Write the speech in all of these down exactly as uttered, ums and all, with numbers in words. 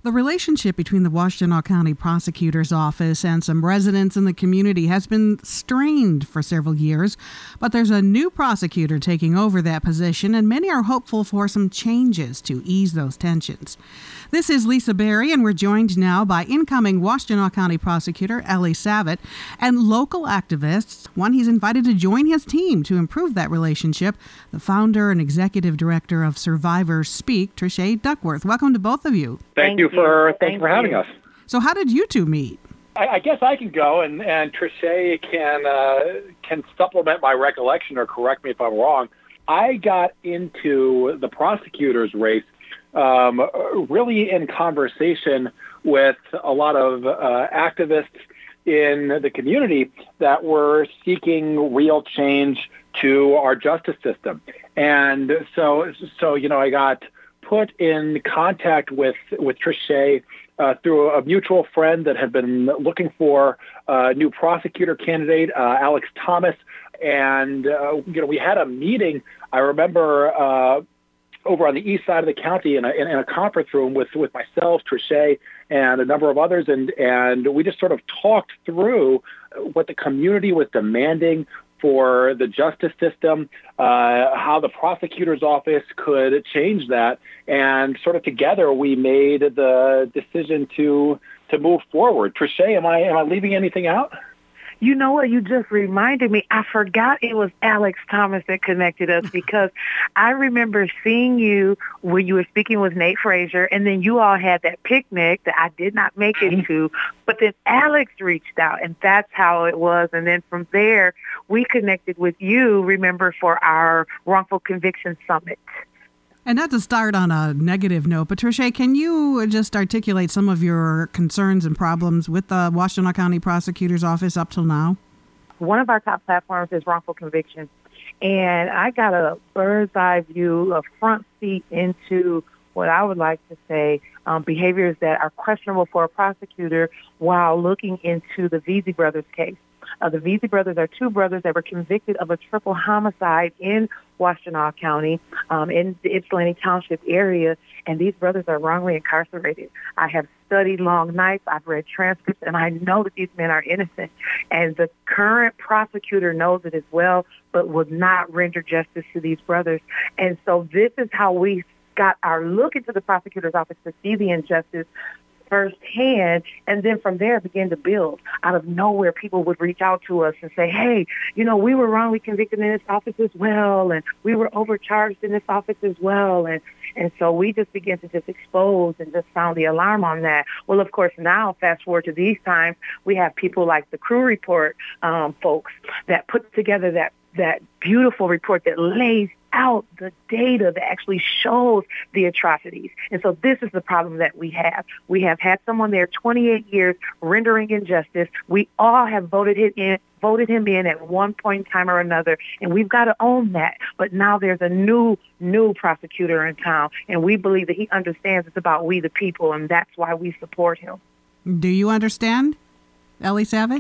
The relationship between the Washtenaw County Prosecutor's Office and some residents in the community has been strained for several years, but there's a new prosecutor taking over that position, and many are hopeful for some changes to ease those tensions. This is Lisa Berry, and we're joined now by incoming Washtenaw County Prosecutor Elie Savitt and local activists, one he's invited to join his team to improve that relationship, the founder and executive director of Survivors Speak, Trisha Duckworth. Welcome to both of you. Thank, Thank you for thanks Thank for having you. us. So how did you two meet? I, I guess I can go, and and Trisha can uh, can supplement my recollection or correct me if I'm wrong. I got into the prosecutor's race um, really in conversation with a lot of uh, activists in the community that were seeking real change to our justice system, and so so you know I got put in contact with with Trisha uh, through a mutual friend that had been looking for a new prosecutor candidate, uh, Alex Thomas, and uh, you know we had a meeting. I remember uh, over on the east side of the county in a, in a conference room with with myself, Trisha, and a number of others, and and we just sort of talked through what the community was demanding for the justice system, uh, how the prosecutor's office could change that, and sort of together we made the decision to to move forward. Trisha, am I am I leaving anything out? You know what? You just reminded me. I forgot it was Alex Thomas that connected us because I remember seeing you when you were speaking with Nate Frazier, and then you all had that picnic that I did not make it to, but then Alex reached out, and that's how it was. And then from there, we connected with you, remember, for our wrongful conviction summit. And not to start on a negative note, but Trisha, can you just articulate some of your concerns and problems with the Washtenaw County Prosecutor's Office up till now? One of our top platforms is wrongful conviction. And I got a bird's eye view, a front seat into what I would like to say um, behaviors that are questionable for a prosecutor while looking into the Veazey brothers case. Uh, the Veazey brothers are two brothers that were convicted of a triple homicide in Washtenaw County, um, in the Ypsilanti Township area, and these brothers are wrongly incarcerated. I have studied long nights, I've read transcripts, and I know that these men are innocent. And the current prosecutor knows it as well, but would not render justice to these brothers. And so this is how we got our look into the prosecutor's office to see the injustice firsthand, and then from there begin to build. Out of nowhere, people would reach out to us and say, hey, you know, we were wrongly convicted in this office as well, and we were overcharged in this office as well, and and so we just began to just expose and just sound the alarm on that. Well, of course, now, fast forward to these times, we have people like the Crew Report um, folks that put together that that beautiful report that lays out the data that actually shows the atrocities. And so this is the problem that we have. We have had someone there twenty-eight years rendering injustice. We all have voted him in, voted him in at one point in time or another, and we've got to own that. But now there's a new, new prosecutor in town, and we believe that he understands it's about we the people, and that's why we support him. Do you understand, Elie Savitt?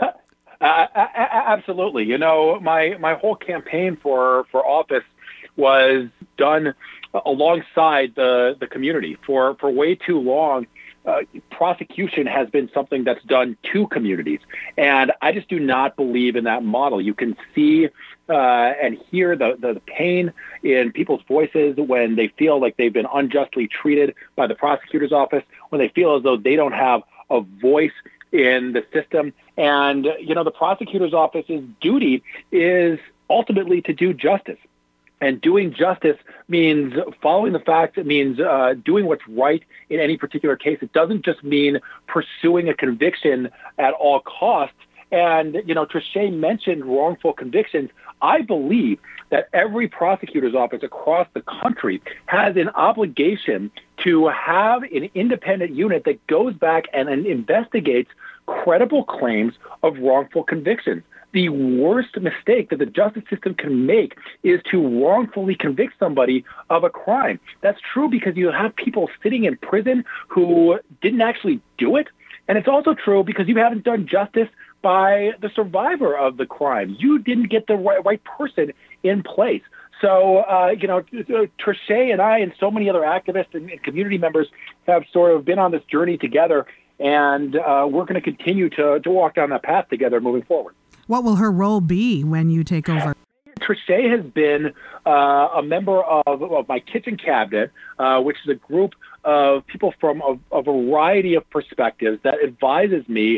Uh, absolutely. You know, my, my whole campaign for, for office was done alongside the, the community. For, for way too long, uh, prosecution has been something that's done to communities. And I just do not believe in that model. You can see uh, and hear the, the, the pain in people's voices when they feel like they've been unjustly treated by the prosecutor's office, when they feel as though they don't have a voice in the system. And, you know, the prosecutor's office's duty is ultimately to do justice. And doing justice means following the facts. It means uh, doing what's right in any particular case. It doesn't just mean pursuing a conviction at all costs. And, you know, Trisha mentioned wrongful convictions. I believe that every prosecutor's office across the country has an obligation to have an independent unit that goes back and, and investigates credible claims of wrongful convictions. The worst mistake that the justice system can make is to wrongfully convict somebody of a crime. That's true because you have people sitting in prison who didn't actually do it. And it's also true because you haven't done justice by the survivor of the crime. You didn't get the right, right person in place. So, uh, you know, Trichet and I and so many other activists and, and community members have sort of been on this journey together, and uh, we're going to continue to, to walk down that path together moving forward. What will her role be when you take over? Trichet has been uh, a member of, of my kitchen cabinet, uh, which is a group of people from a, a variety of perspectives that advises me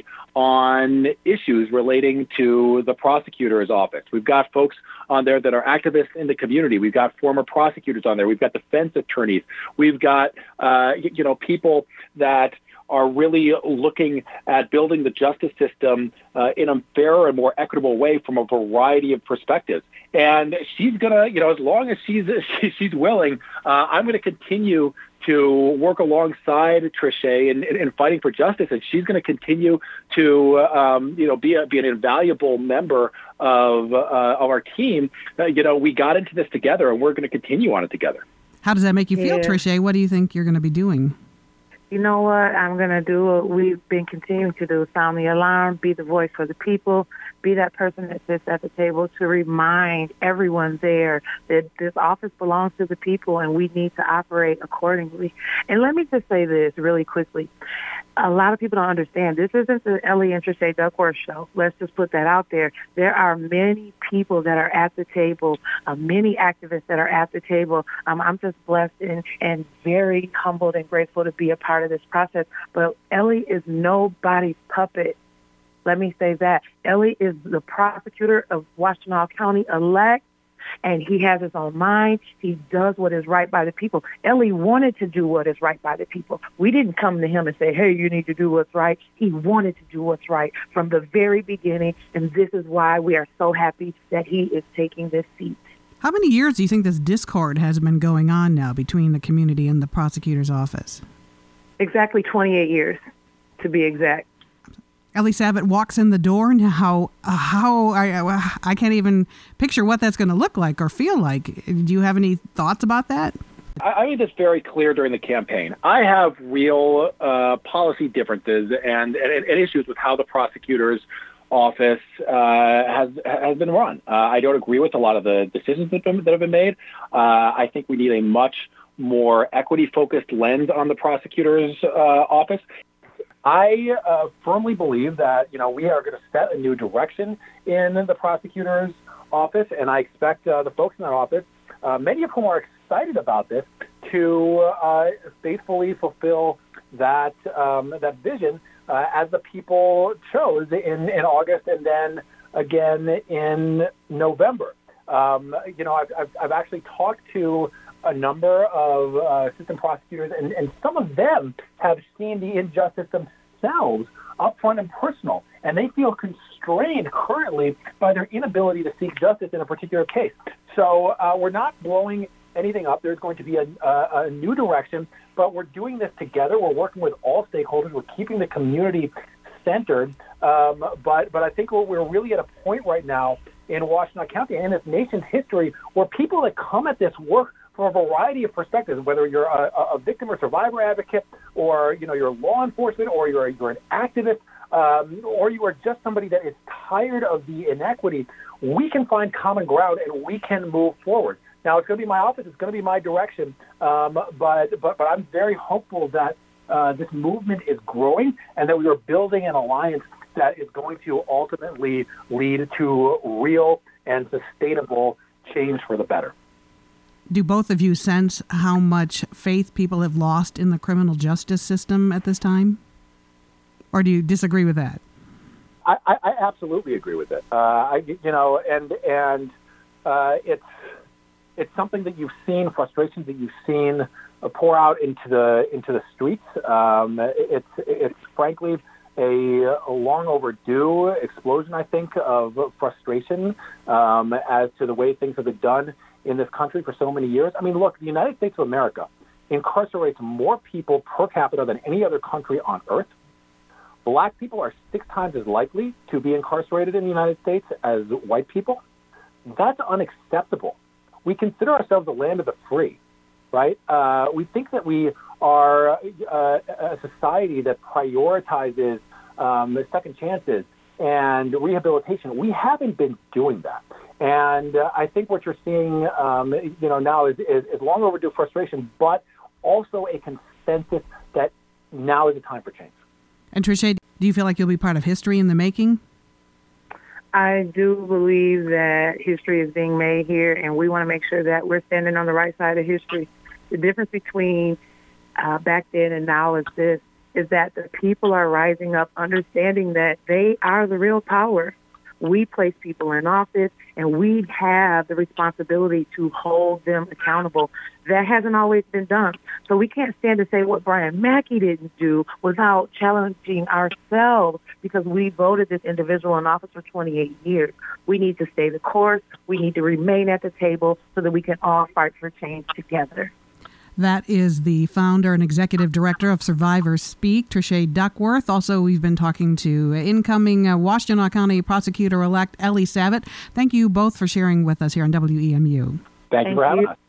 on issues relating to the prosecutor's office. We've got folks on there that are activists in the community. We've got former prosecutors on there. We've got defense attorneys. We've got, uh, you know, people that are really looking at building the justice system uh, in a fairer and more equitable way from a variety of perspectives. And she's going to, you know, as long as she's she's willing, uh, I'm going to continue to work alongside Trichet in, in, in fighting for justice. And she's going to continue to, um, you know, be, a, be an invaluable member of, uh, of our team. Uh, you know, we got into this together, and we're going to continue on it together. How does that make you feel, yeah. Trichet? What do you think you're going to be doing? You know what? I'm going to do what we've been continuing to do, sound the alarm, be the voice for the people, be that person that sits at the table to remind everyone there that this office belongs to the people and we need to operate accordingly. And let me just say this really quickly. A lot of people don't understand. This isn't the Ellie and Trichet Duckworth show. Let's just put that out there. There are many people that are at the table, uh, many activists that are at the table. Um, I'm just blessed and, and very humbled and grateful to be a part of this process. But Ellie is nobody's puppet. Let me say that. Ellie is the prosecutor of Washtenaw County elect, and he has his own mind. He does what is right by the people. Ellie wanted to do what is right by the people. We didn't come to him and say, hey, you need to do what's right. He wanted to do what's right from the very beginning, and this is why we are so happy that he is taking this seat. How many years do you think this discord has been going on now between the community and the prosecutor's office? Exactly twenty-eight years, to be exact. Ellie Savitt walks in the door, and how uh, how I I can't even picture what that's going to look like or feel like. Do you have any thoughts about that? I made this very clear during the campaign. I have real uh, policy differences and, and, and issues with how the prosecutor's office uh, has has been run. Uh, I don't agree with a lot of the decisions that have been, that have been made. Uh, I think we need a much more equity-focused lens on the prosecutor's uh, office. I uh, firmly believe that, you know, we are going to set a new direction in the prosecutor's office, and I expect uh, the folks in that office, uh, many of whom are excited about this, to uh, faithfully fulfill that um, that vision uh, as the people chose in, in August and then again in November. Um, you know, I've, I've, I've actually talked to a number of uh, assistant prosecutors, and, and some of them have seen the injustice themselves up front and personal, and they feel constrained currently by their inability to seek justice in a particular case. So uh, we're not blowing anything up. There's going to be a, a, a new direction, but we're doing this together. We're working with all stakeholders. We're keeping the community centered, um, but but I think we're, we're really at a point right now in Washtenaw County and in this nation's history where people that come at this work from a variety of perspectives, whether you're a, a victim or survivor advocate, or you know you're law enforcement, or you're you're an activist, um, or you are just somebody that is tired of the inequity, we can find common ground and we can move forward. Now, it's going to be my office, it's going to be my direction, um, but but but I'm very hopeful that uh, this movement is growing and that we are building an alliance that is going to ultimately lead to real and sustainable change for the better. Do both of you sense how much faith people have lost in the criminal justice system at this time? Or do you disagree with that? I, I, I absolutely agree with it. Uh, I, you know, and and uh, it's it's something that you've seen, frustrations that you've seen uh, pour out into the into the streets. Um, it's it's frankly a, a long overdue explosion, I think, of frustration um, as to the way things have been done in this country for so many years. I mean, look, the United States of America incarcerates more people per capita than any other country on earth. Black people are six times as likely to be incarcerated in the United States as white people. That's unacceptable. We consider ourselves the land of the free, right? Uh, we think that we are uh, a society that prioritizes um, second chances and rehabilitation. We haven't been doing that. And uh, I think what you're seeing, um, you know, now is, is, is long overdue frustration, but also a consensus that now is the time for change. And Trisha, do you feel like you'll be part of history in the making? I do believe that history is being made here, and we want to make sure that we're standing on the right side of history. The difference between uh, back then and now is this, is that the people are rising up, understanding that they are the real power. We place people in office, and we have the responsibility to hold them accountable. That hasn't always been done. So we can't stand to say what Brian Mackey didn't do without challenging ourselves, because we voted this individual in office for twenty-eight years. We need to stay the course. We need to remain at the table so that we can all fight for change together. That is the founder and executive director of Survivors Speak, Trisha Duckworth. Also, we've been talking to incoming uh, Washtenaw County Prosecutor-elect Ellie Savitt. Thank you both for sharing with us here on W E M U. Thank, Thank you for having you. us.